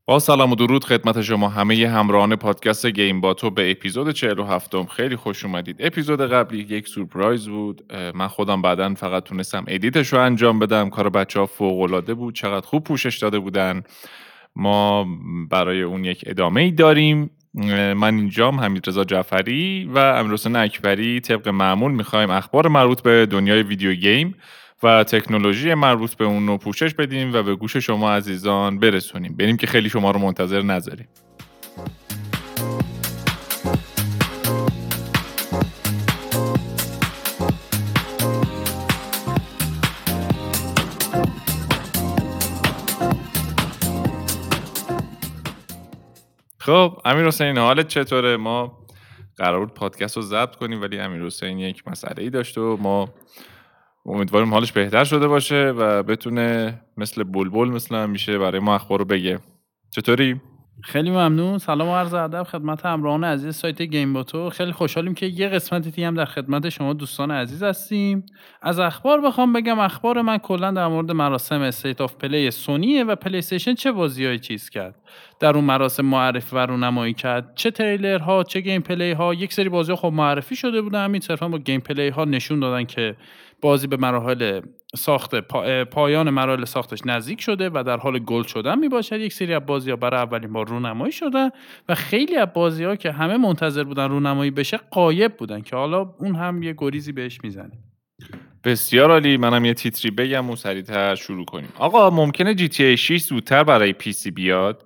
با سلام و درود خدمت شما همه همراهان پادکست گیم باتو به اپیزود 47م خیلی خوش اومدید. اپیزود قبلی یک سورپرایز بود. من خودم بعداً فقط تونستم ادیتش رو انجام بدم. کار بچه‌ها فوق‌العاده بود. چقدر خوب پوشش داده بودن. ما برای اون یک ادامه‌ای داریم. من اینجام حمیدرضا جعفری و امیرحسین اکبری طبق معمول می‌خوایم اخبار مربوط به دنیای ویدیو گیم و تکنولوژی مربوط به اون رو پوشش بدیم و به گوش شما عزیزان برسونیم. بریم که خیلی شما رو منتظر نذاریم. خب امیرحسین حالت چطوره؟ ما قرار بود پادکست رو ضبط کنیم ولی امیرحسین یک مسئله‌ای داشت و ما امیدواریم حالش بهتر شده باشه و بتونه مثل بلبل مثل همیشه برای ما اخبار رو بگه. چطوری؟ خیلی ممنون. سلام و عرض ادب خدمت همراهان عزیز سایت گیم باتو. خیلی خوشحالیم که یه قسمت دیگه هم در خدمت شما دوستان عزیز هستیم. از اخبار بخوام بگم، اخبار من کلا در مورد مراسم استیت آف پلی سونیه و پلی استیشن چه بازیایی چیز کرد. در اون مراسم معرفی و رونمایی کرد، چه تریلرها چه گیم پلی ها. یک سری بازی‌ها خب معرفی شده بودن، همین صرفا با گیم پلی ها نشون دادن که بازی به مراحل ساخت پایان مراحل ساختش نزدیک شده و در حال گل شدن میباشد. یک سری از بازی‌ها برای اولین بار رونمایی شدن و خیلی از بازی‌ها که همه منتظر بودن رونمایی بشه غایب بودن که حالا اون هم یه گریزی بهش میزنیم. بسیار عالی. منم یه تیتری بگم و سریعتر شروع کنیم. آقا ممکنه GTA 6 زودتر برای پی سی بیاد؟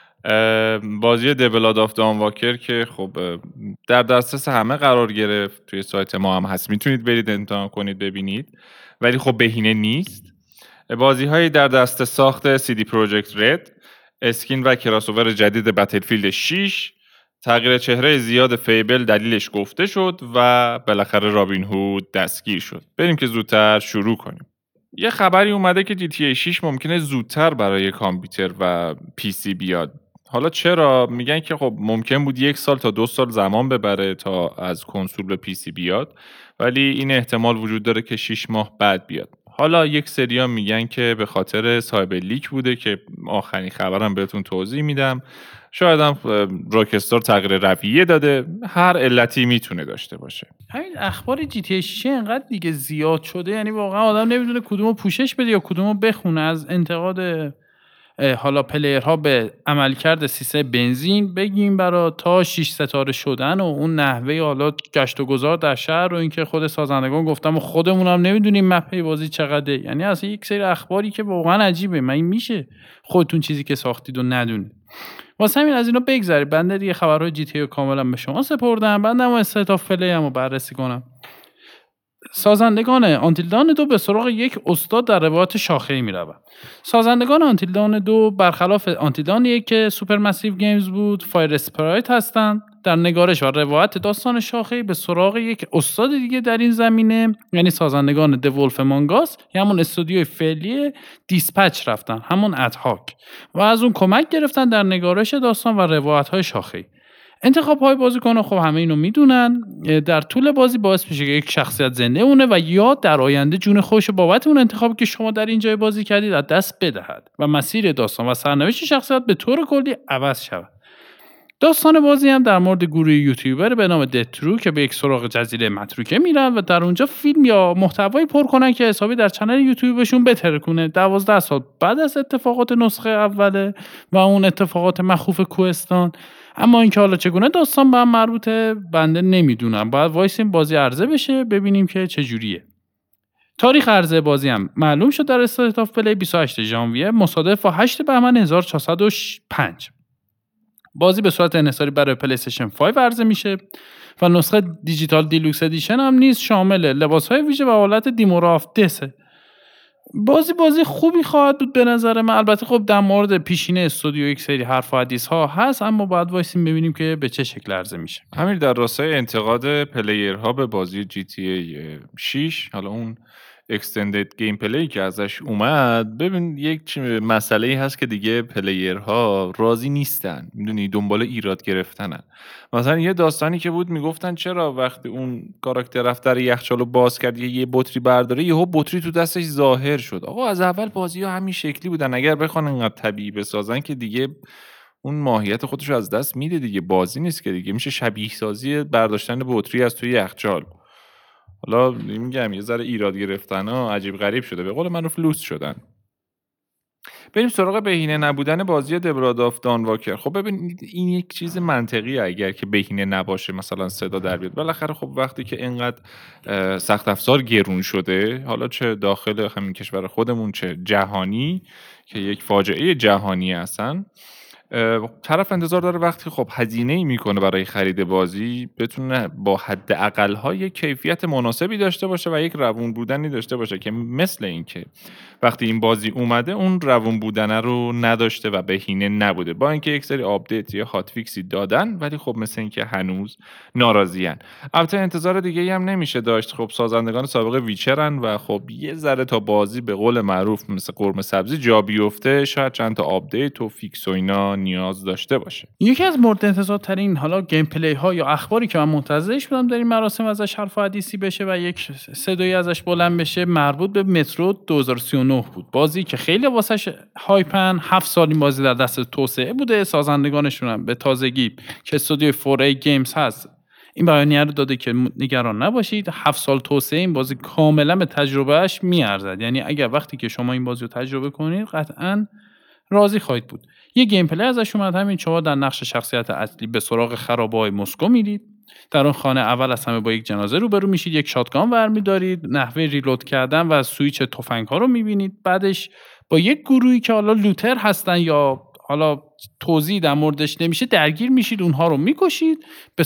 بازی دیولاد آف دان واکر که خب در دسترس همه قرار گرفت، توی سایت ما هم هست، میتونید برید امتحان کنید ببینید، ولی خب بهینه نیست. بازی های در دست ساخت CD پروژکت رد، اسکین و کراسوور جدید بتلفیلد 6، تغییر چهره زیاد فیبل دلیلش گفته شد و بالاخره رابین هود دستگیر شد. بریم که زودتر شروع کنیم. یه خبری اومده که GTA 6 ممکنه زودتر برای کامپیوتر و پی سی بیاد. حالا چرا؟ میگن که خب ممکن بود 1 سال تا 2 سال زمان ببره تا از کنسول به پی سی بیاد، ولی این احتمال وجود داره که 6 ماه بعد بیاد. حالا یک سریا میگن که به خاطر سایبر لیک بوده که آخرین خبرم بهتون توضیح میدم. شاید هم راکستار تغییر رویه داده، هر علتی میتونه داشته باشه. همین اخبار جی تی 6 اینقدر دیگه زیاد شده، یعنی واقعا آدم نمیدونه کدومو پوشش بده یا کدومو بخونه. از انتقاد حالا پلیرها به عملکرد سیستم بنزین بگیم برای تا 6 ستاره شدن و اون نحوه حالا گشت و گذار در شهر و اینکه خود سازندگان گفتم و خودمون هم نمیدونیم مپ بازی چقدره. یعنی اصلا یک سری اخباری که واقعا عجیبه. من این میشه خودتون چیزی که ساختید و ندونید؟ واسه همین از اینا بگذارید. بنده دیگه خبرهای جی تی کاملا به شما سپردم. بنده هم استیت آف پلی هم رو بررسی کنم. سازندگان آنتیل دان 2 به سراغ یک استاد در روایت شاخه‌ای می‌روند. سازندگان آنتیل دان 2 برخلاف آنتیل دان 1 که سوپر مسیو گیمز بود، فایر اسپرایت هستند. در نگارش و روایت داستان شاخه‌ای به سراغ یک استاد دیگه در این زمینه، یعنی سازندگان دولف مانگاس یا همون استودیوی فعلی دیسپچ رفتن، همون ادهاک، و از اون کمک گرفتن در نگارش داستان و روایت‌های شاخه‌ای. انتخاب های بازیکن خب همه اینو میدونن. در طول بازی باعث میشه که یک شخصیت زنده مونه و یا در آینده جون خودش بابت اون انتخابی که شما در این جای بازی کردید از دست بدهد و مسیر داستان و سرنوشت شخصیت به طور کلی عوض شود. داستان بازی هم در مورد گروه یوتیوبر به نام دترو که به یک سراغ جزیره متروکه میرن و در اونجا فیلم یا محتوایی پر کنن که حسابی در کانال یوتیوبشون بترکونه. 12 سال بعد از اتفاقات نسخه اوله و اون اتفاقات مخوف کوهستان. اما اینکه حالا چگونه داستان به هم مربوطه بنده نمیدونم. باید وایسیم بازی عرضه بشه ببینیم که چجوریه. تاریخ عرضه بازی هم معلوم شد در استیت آف پلی 28 ژانویه مصادف با 8 بهمن 1405. بازی به صورت انحصاری برای پلی استیشن 5 عرضه میشه و نسخه دیجیتال دیلوکس ادیشن هم نیست، شامل لباس‌های ویژه و حالت دیموراف دسه. بازی خوبی خواهد بود به نظر من. البته خب در مورد پیشینه استودیو یک سری حرف و حدیث ها هست، اما باید وایسیم ببینیم که به چه شکل عرضه میشه. همین در راستای انتقاد پلیرها به بازی GTA 6، حالا اون اکستندد گیم پلی که ازش اومد، ببین یک مسئله هست که دیگه پلیرها راضی نیستن، میدونی، دنبال ایراد گرفتنن. مثلا یه داستانی که بود میگفتن چرا وقتی اون کاراکتر رفت در یخچالو باز کرد یه بطری برداره، یهو بطری تو دستش ظاهر شد. آقا از اول بازی‌ها همین شکلی بودن، اگر بخوان انقدر طبیعی بسازن که دیگه اون ماهیت خودش رو از دست میده دیگه. بازی نیست که دیگه، میشه شبیه سازی برداشتن بطری از توی یخچال. حالا میگم یه ذره ایراد گرفتن ها عجیب غریب شده، به قول من فلوس شدن. بریم سراغ بهینه نبودن بازی دبراد آف دان واکر. خب ببین این یک چیز منطقیه، اگر که بهینه نباشه مثلا صدا در بیاد. بالاخره خب وقتی که اینقدر سخت افزار گرون شده، حالا چه داخل همین کشور خودمون چه جهانی که یک فاجعه جهانی هستن، طرف انتظار داره وقتی خب هزینه‌ای میکنه برای خرید بازی بتونه با حداقل‌ها یک کیفیت مناسبی داشته باشه و یک روون بودنی داشته باشه، که مثل این که وقتی این بازی اومده اون روون بودن رو نداشته و بهینه نبوده، با اینکه یک سری آپدیت یا هات فیکسی دادن، ولی خب مثل این که هنوز ناراضیان. البته انتظار دیگه‌ای هم نمیشه داشت، خب سازندگان سابق ویچرن و خب یه ذره تا بازی به قول معروف مثل قرمه سبزی جا بیفته، شاید چند تا آپدیت و فیکس و اینا نیاز داشته باشه. یکی از مورد انتظار ترین حالا گیم پلی ها یا اخباری که من منتظرش بودم در این مراسم ازش حرف و حدیثی بشه و یک صدایی ازش بلند بشه، مربوط به مترو 2039 بود. بازی که خیلی واسش هایپن، 7 سال این بازی در دست توسعه بوده. سازندگانشون هم به تازگی که استودیو 4A گیمز هست این بیانیه رو داده که نگران نباشید، 7 سال توسعه این بازی کاملا به تجربهش میارزد. یعنی اگر وقتی که شما این بازی رو تجربه کنید قطعاً راضی خواهید بود. یه گیم پلی ازش اومد، همین شما در نقش شخصیت اصلی به سراغ خرابه‌های مسکو میرید. در اون خانه اول از همه با یک جنازه روبرو میشید، یک شاتگان برمی‌دارید، نحوه ریلود کردن و سویچ تفنگ‌ها رو می‌بینید. بعدش با یک گروهی که حالا لوتر هستن یا حالا توضیح در موردش نمیشه درگیر میشید، اونها رو میکشید،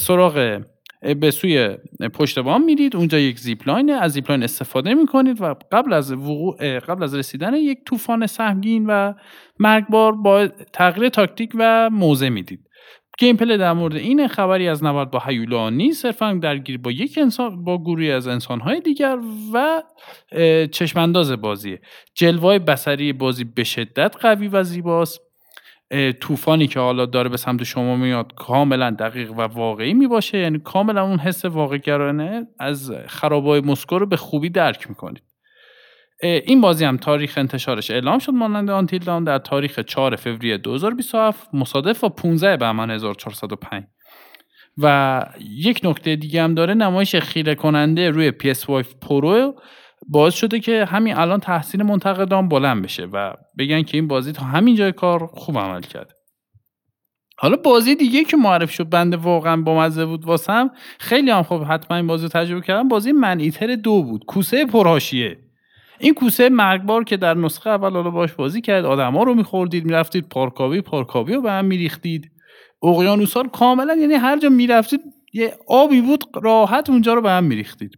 به سوی پشت بام میرید. اونجا یک زیپلاینه، از زیپلاین استفاده میکنید و قبل از رسیدن یک طوفان سهمگین و مرگبار با تغییر تاکتیک و موضع میدید. گیم پلی در مورد این خبری از نبرد با هیولا نیست، صرفا درگیر با یک انسان با گروهی از انسان‌های دیگر و چشمانداز بازیه. جلوه‌های بصری بازی به شدت قوی و زیباست. طوفانی که حالا داره به سمت شما میاد کاملا دقیق و واقعی میباشه، یعنی کاملا اون حس واقع‌گرایانه از خرابه‌های مسکو رو به خوبی درک میکنید. این بازی هم تاریخ انتشارش اعلام شد مانند آنتیل داون در تاریخ 4 فوریه 2027 مصادف با 15 بهمن 1405. و یک نکته دیگه هم داره، نمایش خیره کننده روی PS5 پرو باعث شده که همین الان تحسین منتقدان بلند بشه و بگن که این بازی تا همین جای کار خوب عمل کرده. حالا بازی دیگه که معرفی شد بنده واقعا بامزه بود واسم، خیلی هم خب حتما این بازی رو تجربه کردم، بازی من ایتر 2 بود، کوسه پرحاشیه. این کوسه مرگبار که در نسخه اول حالا باش بازی کرد، آدما رو می‌خوردید، می‌رفتید پارکاوی رو به هم می‌ریختید، اقیانوس‌ها رو کاملا، یعنی هر جا می‌رفتید یه آبی بود راحت اونجا رو به هم می‌ریختید.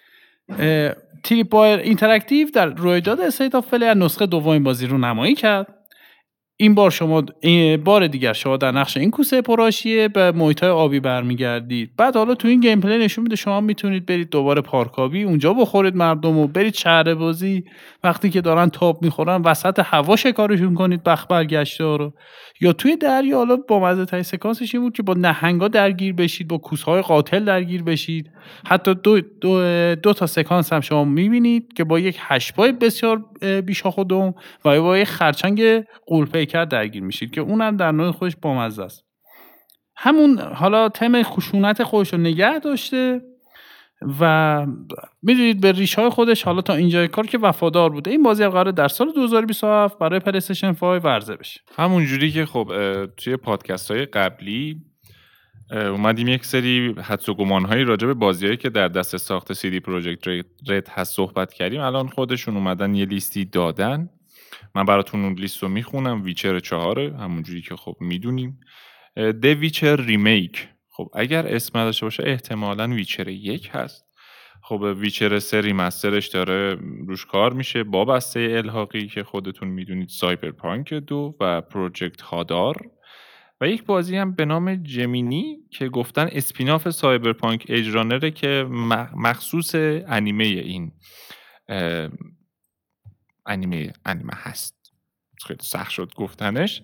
تریپوایر اینتراکتیو در رویداد استیت آف پلی نسخه دوم بازی رو نمایی کرد. این بار دیگر شما در نقش این کوسه پرحاشیه به محیط‌های آبی برمیگردید. بعد حالا تو این گیم پلی نشون میده شما میتونید برید دوباره پارکابی اونجا بخورید مردم و برید شهر بازی وقتی که دارن تاب میخورن وسط هوا شکارشون کنید بخ برگشتا رو، یا توی دریا. حالا با مزه تای سکانسش این بود که با نهنگا درگیر بشید، با کوسهای قاتل درگیر بشید. حتی دو تا سکانس هم شما میبینید که با یک هشت‌پای بسیار بیشاخ و دم و با یک خرچنگ غول‌پیکر درگیر میشید که اونم در نوع خودش بامزه است. همون حالا تم خشونت خودش رو نگه داشته و میدونید به ریش‌های خودش حالا تا اینجای کار که وفادار بوده. این بازی قراره در سال 2027 برای پلی استیشن 5 عرضه بشه. همون جوری که خب توی پادکست‌های قبلی اومدیم یک سری حدس و گمان‌هایی راجع به بازیایی که در دست ساخت CD پروژکت رد هست صحبت کردیم. الان خودشون اومدن یه لیستی دادن، من براتون اون لیست رو میخونم. ویچر 4، همون جوری که خب میدونیم. د ویچر ریمیک، خب اگر اسم داشته باشه احتمالاً ویچر 1 هست. خب ویچر 3 ریمسترش داره روش کار میشه با بسته الحاقی که خودتون میدونید، سایبرپانک 2 و پروژکت هادار، و یک بازی هم به نام جمینی که گفتن اسپیناف سایبرپانک اجرانره که مخصوص انیمه این انیمه هست، خیلی سخت شد گفتنش.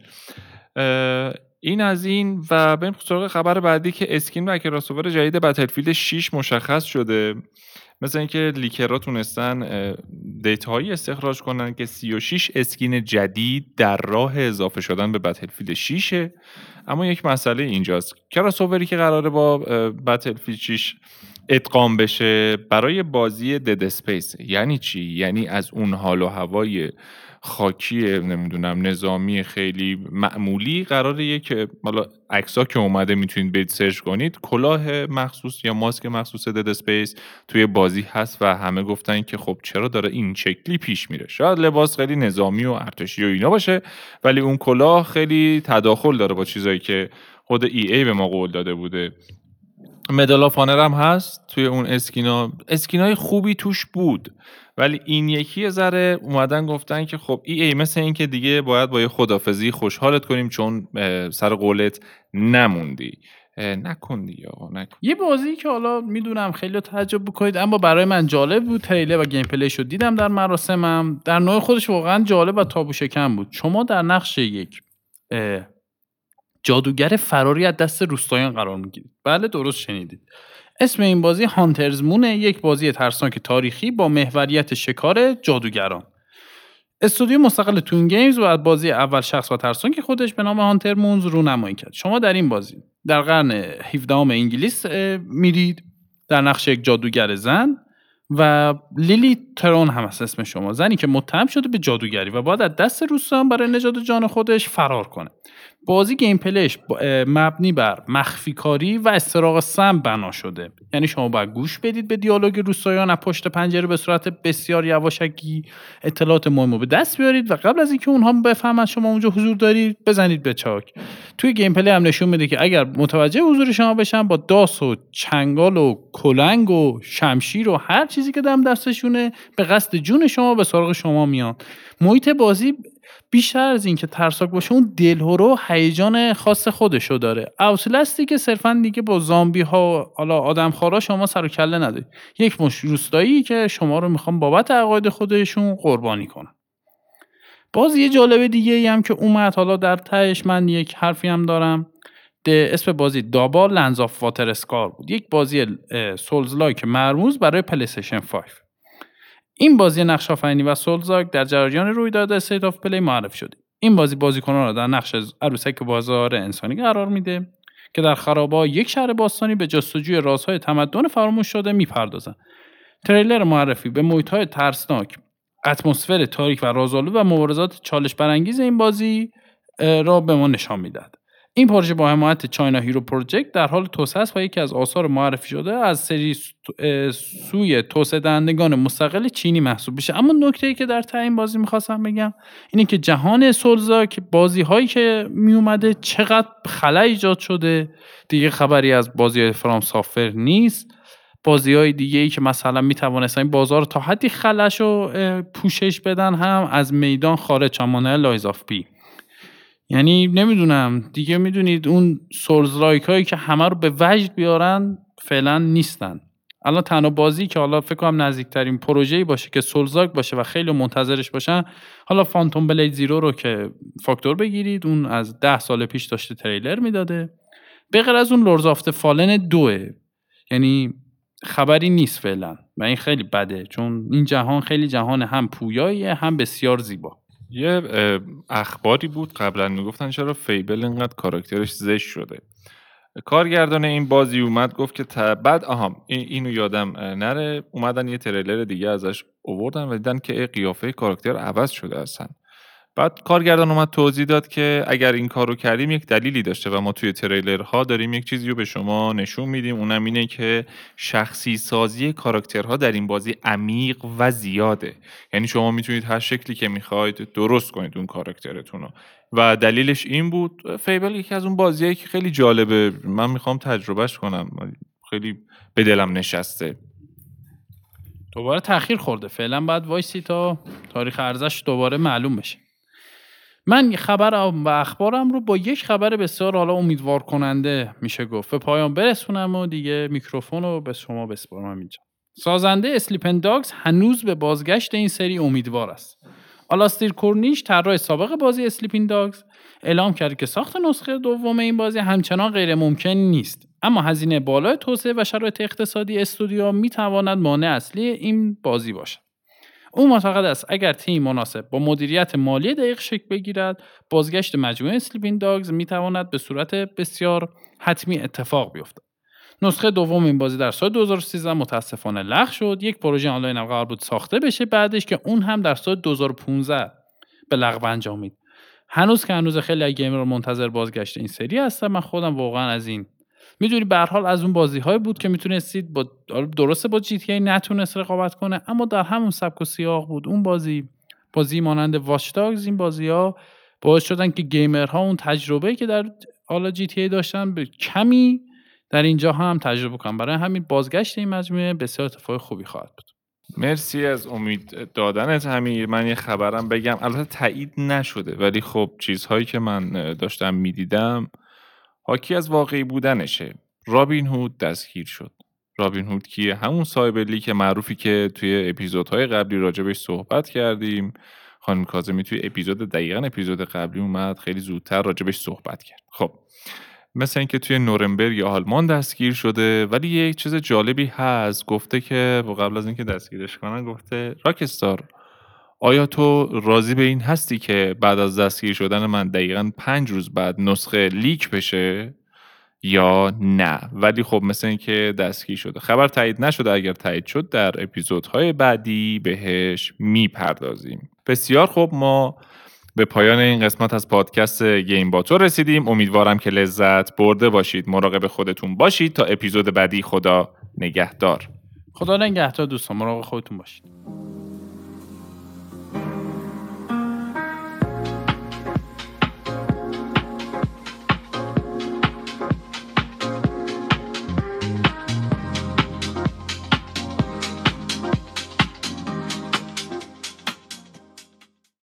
این از این و بریم سراغ خبر بعدی که اسکین و کراسوور جدید بتلفیلد 6 مشخص شده. مثل اینکه لیکرها تونستن دیتاهایی استخراج کنن که 36 اسکین جدید در راه اضافه شدن به بتلفیلد 6، اما یک مسئله اینجاست. کراسووری که قراره با بتلفیلد 6 ادغام بشه برای بازی دد اسپیس. یعنی چی؟ یعنی از اون حال و هوای خاکی نمیدونم نظامی خیلی معمولی قراره یک، حالا عکس‌ها که اومده میتونید برید سرچ کنید، کلاه مخصوص یا ماسک مخصوص دد اسپیس توی بازی هست و همه گفتن که خب چرا داره این شکلی پیش میره. شاید لباس خیلی نظامی و ارتشی و اینا باشه، ولی اون کلاه خیلی تداخل داره با چیزایی که خود ای به ما قول داده بوده. مدال آف آنر هم هست توی اون اسکینای خوبی توش بود، ولی این یکی ذره اومدن گفتن که خب ای مثل این که دیگه باید با یه خدافزی خوشحالت کنیم چون سر قولت نموندی. نکن دیگه آقا نکن. یه بازی که حالا میدونم خیلی تعجب بکنید اما برای من جالب بود، تریلر و گیم پلی شو دیدم در مراسمم، در نوع خودش واقعا جالب و تابو شکن بود. شما در نقش یک جادوگر فراری از دست روستاییان قرار میگیرید. بله درست شنیدید. اسم این بازی هانترز مونه، یک بازی ترسناک تاریخی با محوریت شکار جادوگران. استودیو مستقل تون گیمز و از بازی اول شخص و ترسناک خودش به نام هانتر مونز رونمایی کرد. شما در این بازی در قرن 17 انگلیس میرید در نقش یک جادوگر زن و لیلی ترون هم هست اسم شما، زنی که متهم شده به جادوگری و باید از دست روستاییان برای نجات جان خودش فرار کنه. بازی گیم پلیش مبنی بر مخفی کاری و استراق سم بنا شده. یعنی شما باید گوش بدید به دیالوگ روستاییان از پشت پنجره به صورت بسیار یواشکی اطلاعات مهمو به دست بیارید و قبل از اینکه اونها بفهمن شما اونجا حضور دارید بزنید به چاک. توی گیم پلی هم نشون میده که اگر متوجه حضور شما بشن با داس و چنگال و کلنگ و شمشیر و هر چیزی که دستشونه به قصد جون شما به سراغ شما میان. محیط بازی بیشتر از این که ترسناک باشه اون دلهره و هیجان خاص خودشو داره. اوتلستی که صرفا دیگه با زامبی ها حالا آدمخوارا شما سر و کله نداری، یک مش روستایی که شما رو میخوان بابت عقاید خودشون قربانی کنن. باز یه جالبه دیگه ای هم که اومد، حالا در تهش من یک حرفی هم دارم. اسم بازی دابا لنز آف واتر اسکار بود، یک بازی سولز لایک مرموز برای پلی استیشن 5. این بازی نقش آفرینی و سولزاک در جریان رویداد استیت آف پلی معرفی شده. این بازی بازیکنان را در نقش عروسک بازار انسانی قرار میده که در خرابه‌های یک شهر باستانی به جستجوی رازهای تمدن فراموش شده میپردازند. تریلر معرفی به محیط‌های ترسناک، اتمسفر تاریک و رازآلود و مبارزات چالش برانگیز این بازی را به ما نشان میدهد. این پروژه با حمایت چاینا هیرو پروژکت در حال توسعه است و یکی از آثار معرفی شده از سری سوی توسعه دهندگان مستقل چینی محسوب بشه. اما نکته‌ای که در ته این بازی می‌خواستم بگم اینه که جهان سولزا که بازی‌هایی که می اومده چقدر خلا ایجاد شده. دیگه خبری از بازی فرام سافر نیست. بازی‌های دیگه‌ای که مثلا می‌توانستن این بازار تا حدی خلاشو پوشش بدن هم از میدان خارج چمانه لایز آف پی. یعنی نمیدونم دیگه، میدونید اون سولز لایک هایی که همه رو به وجد بیارن فعلا نیستن. الان تنها بازی که حالا فکر کنم نزدیکترین پروژه‌ای باشه که سولز لایک باشه و خیلی منتظرش باشن، حالا فانتوم بلید زیرو رو که فاکتور بگیرید، اون از 10 سال پیش داشته تریلر میداده. به غیر از اون لوردز آف فالن 2، یعنی خبری نیست فعلا و این خیلی بده چون این جهان خیلی جهان هم پویاییه هم بسیار زیبا. یه اخباری بود قبلا میگفتن چرا فیبل اینقدر کاراکترش زشت شده. کارگردان این بازی اومد گفت که بعد اینو یادم نره، اومدن یه تریلر دیگه ازش آوردن و دیدن که قیافه کاراکتر عوض شده اصلا. بعد کارگردان اومد توضیح داد که اگر این کارو کردیم یک دلیلی داشته و ما توی تریلرها داریم یک چیزی رو به شما نشون میدیم، اونم اینه که شخصی سازی کاراکترها در این بازی عمیق و زیاده. یعنی شما میتونید هر شکلی که میخواید درست کنید اون کاراکترتون رو و دلیلش این بود. فیبل یکی از اون بازیایی که خیلی جالبه، من میخوام تجربهش کنم، خیلی به دلم نشسته. دوباره تأخیر خورده، فعلا باید وایسی تا تاریخ عرضش دوباره معلوم بشه. من خبر و اخبارم رو با یک خبر بسیار حالا امیدوار کننده میشه گفت به پایان برسونم و دیگه میکروفون رو به شما بسپارم اینجا. سازنده اسلیپ اند داگز هنوز به بازگشت این سری امیدوار است. آلاستیر کورنیش طراح سابق بازی اسلیپ اند داگز اعلام کرد که ساخت نسخه دوم این بازی همچنان غیر ممکن نیست، اما هزینه بالای توسعه و شرایط اقتصادی استودیو میتواند مانع اصلی این بازی باشد. او معتقد است اگر تیم مناسب با مدیریت مالی دقیق شکل بگیرد، بازگشت مجموعه اسلیپ اند داگز میتواند به صورت بسیار حتمی اتفاق بیفتد. نسخه دوم این بازی در سال 2013 متاسفانه لغو شد. یک پروژه آنلاین هم قرار بود ساخته بشه بعدش که اون هم در سال 2015 به لغو انجامید. هنوز خیلی از گیمرها منتظر بازگشت این سری هستن. من خودم واقعا از این میدونی به هر حال از اون بازی‌های بود که میتونستید با درسته با جی تی ای نتونست رقابت کنه، اما در همون سبک و سیاق بود. اون بازی مانند واچ داگز، این بازی‌ها باعث شدن که گیمرها اون تجربه‌ای که در حالا جی تی ای داشتن به کمی در اینجا هم تجربه کنم. برای همین بازگشت این مجموعه بسیار اتفاق خوبی خواهد بود. مرسی از امید دادنت امیر. من یه خبرم بگم، البته تایید نشده ولی خب چیزهایی که من داشتم میدیدم حاکی از واقعی بودنشه. رابین هود دستگیر شد. رابین هود کیه؟ همون صاحب لیک معروفی که توی اپیزودهای قبلی راجبش صحبت کردیم. خانم کاظمی توی اپیزود قبلی اومد خیلی زودتر راجبش صحبت کرد. خب مثل اینکه توی نورنبرگ یا آلمان دستگیر شده، ولی یک چیز جالبی هست. گفته که قبل از اینکه دستگیرش کنن گفته راکستار آیا تو راضی به این هستی که بعد از دستگیر شدن من دقیقاً 5 روز بعد نسخه لیک بشه یا نه؟ ولی خب مثل اینکه دستگیر شده. خبر تایید نشده، اگر تایید شد در اپیزودهای بعدی بهش میپردازیم. بسیار خب، ما به پایان این قسمت از پادکست گیم با تو رسیدیم. امیدوارم که لذت برده باشید. مراقب خودتون باشید تا اپیزود بعدی. خدا نگهدار. خدا نگهدار دوستان، مراقب خودتون باشید.